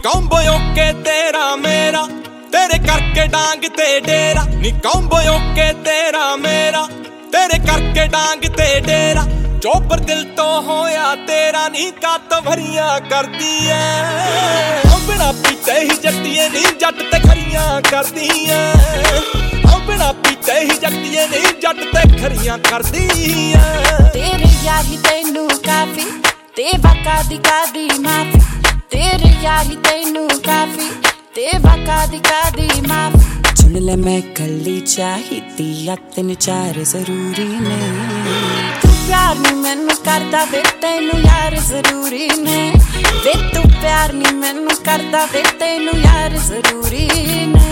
कौंबो okay तेरा मेरा तेरे करके डांग ते डेरा नी कौंबो ओके तेरा मेरा तेरे करके डांग ते डेरा चोपर दिल तो होया तेरा नी कात भरियां करदी है बिना पीते ही जट्टिए नी जट ते खरियां करदी है बिना पीते ही जट्टिए नी जट ते खरियां करदी है तेरे यारी तैनू काफी ते वका दी माफी तेरे यारी तैनू काफी ते वका दी माफी सुन ले मैं कली चाहिदी या तीन चार जरूरी ने तू प्यार नी मैनू करदा वे तैनू यार जरूरी ने वे तू प्यार नी मैनू करदा वे तैनू यार जरूरी ने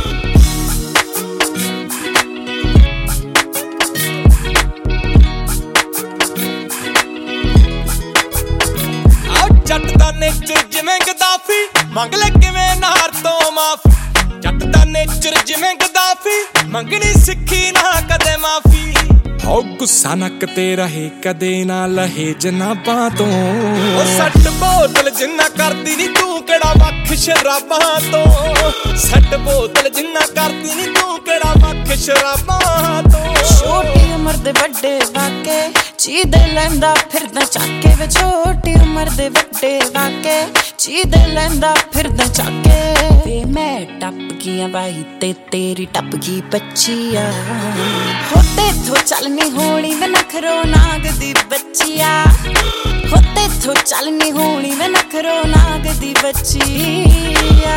जट दा नेचर जिवें गद्दाफी मंग ले किवें नार तो माफी जट दा नेचर जिवें गद्दाफी मंगनी सिक्खी ना कदे माफी हो गुस्सा ना कते रहे कदे ना लहे जनाबां तो सट बोतल जिन्ना करदी नी तू केड़ा वख शराबां तो सट बोतल जिन्ना करदी नी तू केड़ा वख शराबां तो छोटी उम्र दे बड़े वाके चीदे लैंदा फिरदा चाके वे छोटी उम्र दे बड़े वाके चीदे लैंदा फिरदा चाके वे मैं टप गया भाई ते तेरी टप गई बच्चिया होते थो चलनी होनी वे नखरो नाग दी बच्चिया होते थो चलनी होनी वे नखरो नाग दी बच्चिया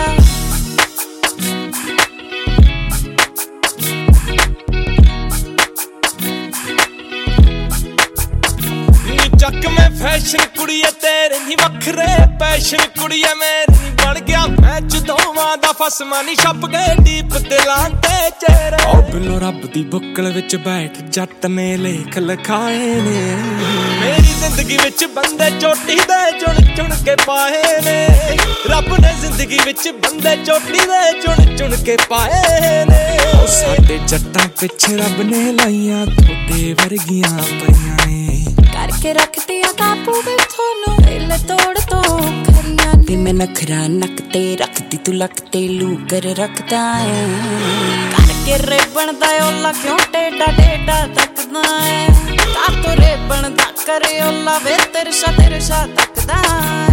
चक में फैशन कुड़िए तेरे नी वखरे पैशन कुड़िए मेरी बन गया मैच दोवां दा फसमा नी छप गए डीप दिलां ते चेहरे ओ बिलो रब दी बुक्कल विच बैठ जट ने लेख लिखाए ने मेरी जिंदगी विच बंदे चोटी दे चुन चुन के पाए ने रब ने जिंदगी विच बंदे चोटी दे चुन चुन के पाए ने ओ साडे जट्टां पिछे रब ने लाइयां थोड़े वर्गियां पईयां ने करके रखती काबू में थोनू दिल तोड़ तो खरियां नी मैं नखरा नकते रखती तू लगते लू कर रखता है करके रे बनदा ओला क्यों टेढ़ा टेढ़ा तकदा है का तो रे बनदा करे ओला वे तेरे सा तकदा